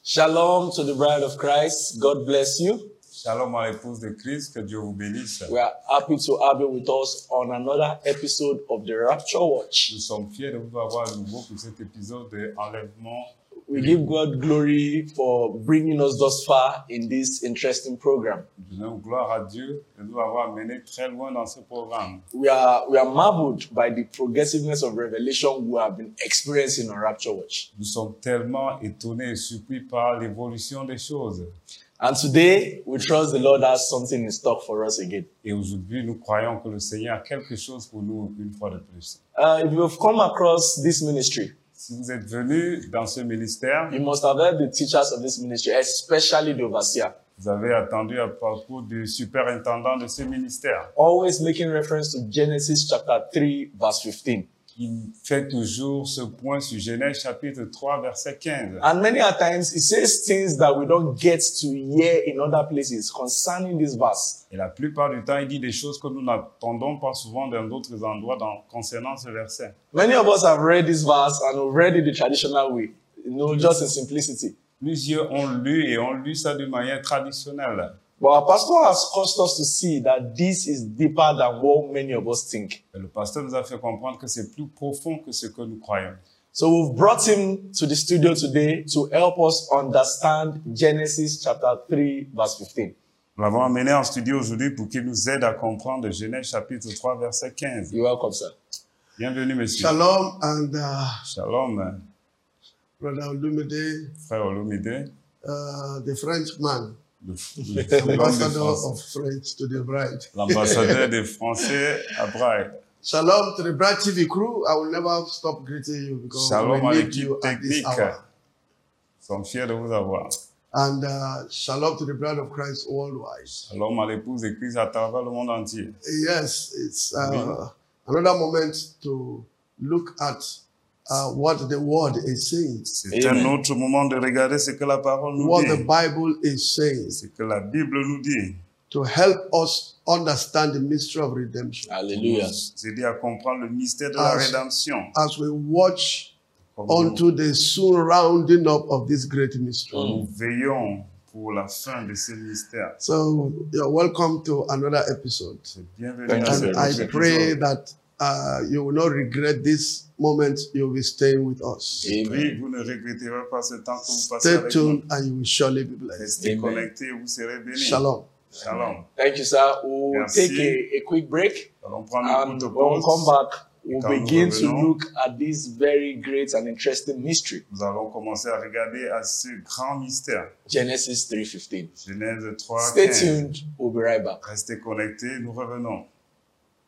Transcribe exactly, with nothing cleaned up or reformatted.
Shalom to the bride of Christ. God bless you. Shalom à l'épouse de Christ, que Dieu vous bénisse. We are happy to have you with us on another episode of the Rapture Watch. Nous sommes fiers de vous avoir à nouveau pour cet épisode de Enlèvement. We give God glory for bringing us thus far in this interesting program. Nous donnons gloire à Dieu de nous avoir menés très loin dans ce programme. We are, we are marveled by the progressiveness of revelation we have been experiencing on Rapture Watch. Nous sommes tellement étonnés et surpris par l'évolution des choses. And today, we trust the Lord has something in stock for us again. Et aujourd'hui, nous croyons que le Seigneur a quelque chose pour nous une fois de plus. Uh, if you've come across this ministry, Si vous êtes venus dans ce ministère, you must have heard the teachers of this ministry, especially the overseer, vous avez attendu à propos du superintendant de ce ministère. always making reference to Genesis chapter three, verse fifteen. Il fait toujours ce point sur Genèse chapitre trois, verset quinze. And many a times, he says things that we don't get to hear in other places concerning this verse. Et la plupart du temps, il dit des choses que nous n'entendons pas souvent dans d'autres endroits dans, concernant ce verset. Many of us have read this verse and we've read it the traditional way, you know, just in simplicity. Plusieurs ont lu et ont lu ça d'une manière traditionnelle. But our pastor has caused us to see that this is deeper than what many of us think. Et le pasteur nous a fait comprendre que c'est plus profond que ce que nous croyons. So we've brought him to the studio today to help us understand Genesis chapter three, verse fifteen. Nous l'avons amené en studio aujourd'hui pour qu'il nous aide à comprendre Genèse chapitre trois, verset quinze. You're welcome, sir. Bienvenue, monsieur. Shalom and uh, Shalom, Brother Olumide, frère Olomide, uh, the Frenchman, le, le, ambassador of French to the bride. l'ambassadeur des Français à Braille. Shalom to the Bride T V crew. I will never stop greeting you because Shalom à we need l'équipe you at this technique. hour. Nous sommes fiers de vous avoir. And uh, shalom to the bride of Christ worldwide. Shalom à l'épouse de Christ à travers le monde entier. Yes, it's uh, another moment to look at uh, what the word is saying, C'est Amen. un autre moment de regarder ce que la parole nous what the dit. Bible is saying, Ce que la Bible nous dit. to help us understand the mystery of redemption. Hallelujah. C'est dit à comprendre le mystère de la As- rédemption. As we watch Comme nous, unto the soon rounding up of this great mystery. nous veillons pour la fin de ce mystère. So you're welcome to another episode. C'est bienvenu Thank à you, ce sir. And I épisode. pray that uh, you will not regret this moment. You'll be staying with us. Oui, Amen. vous ne regretterez pas ce temps que vous passez Stay avec nous. tuned and you will surely be blessed. Restez Amen. connectés et vous serez bénis. Shalom. Shalom. Thank you, sir. We'll Merci. take a, a quick break. Nous allons prendre une And courte when we come pause. back, we'll Quand nous begin to revenons, look at this very great and interesting mystery. Nous allons commencer à regarder à ce grand mystère. Genesis three fifteen. Genèse trois, Stay quinze. tuned. We'll be right back. Restez connectés, nous revenons.